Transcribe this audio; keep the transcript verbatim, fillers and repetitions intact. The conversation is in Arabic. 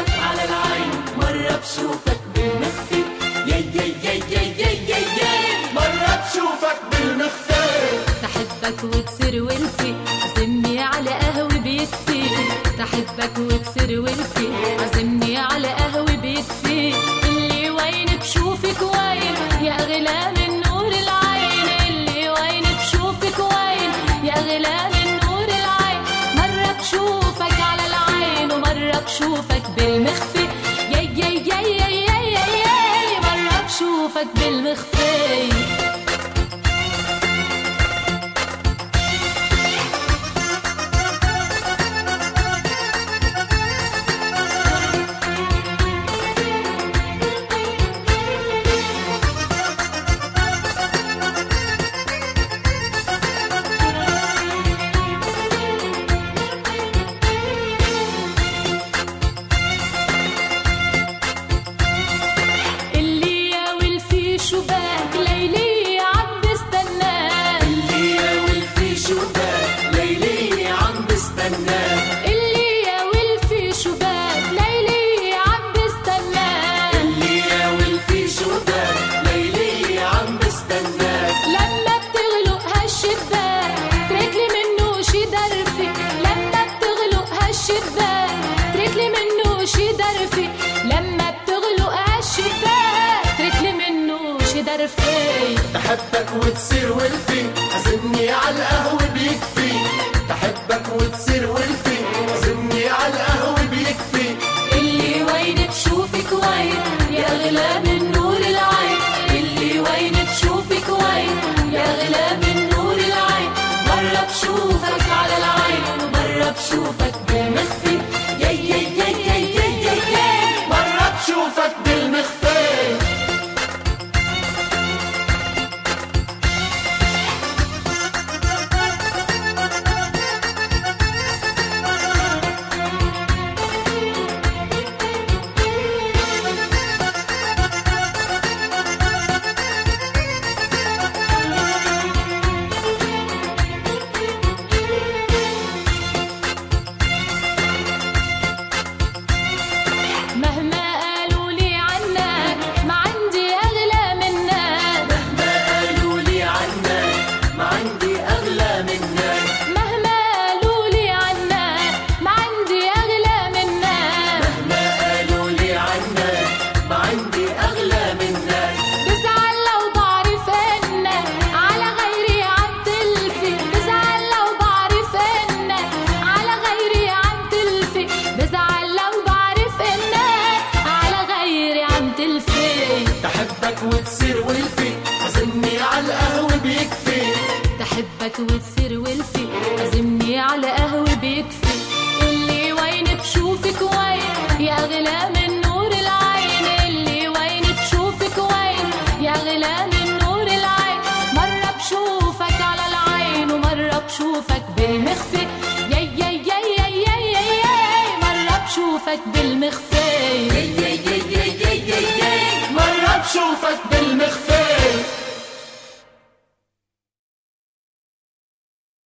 بشوفك على العين، مرة بشوفك بالمخفي، يا يا يا يا يا يا يا مرة بشوفك بالمخفي. تحبك وتصير ولفي، عزمني على قهوة بيكفي. تحبك وتصير ولفي، عزمني على قهوة بيكفي. اللي وين بشوفك وين يا أغلى من نور العين، اللي وين بشوفك وين يا أغلى من نور العين. مرة بشوفك على العين ومرة بشوفك بالمخفي، يا يا يا يا يا يا يا مرة بشوفك بالمخفي. تحبك وتصير ولفي، عزمني على القهوة بيكفي. تحبك وتصير ولفي، عزمني على القهوة بيكفي. اللي وين بشوفك وين يا أغلى من نور العين، اللي وين بشوفك وين يا أغلى من نور العين. مرة بشوفك على العين ومرة بشوفك بالمخفي، يا يا يا يا يا يا يا مرة بشوفك بالمخفي. وتصير ولفي، عزمني على القهوة بيكفي. تحبك وتصير ولفي، عزمني على قهوة بيكفي. اللي وين بشوفك وين يا أغلى من نور العين، اللي وين بشوفك وين يا أغلى من نور العين. مرة بشوفك على العين ومرة بشوفك بالمخفي، يا يا يا يا يا يا يا مرة بشوفك بالمخفي، يا يا يا يا يا يا مرة بشوفك بالمخفي.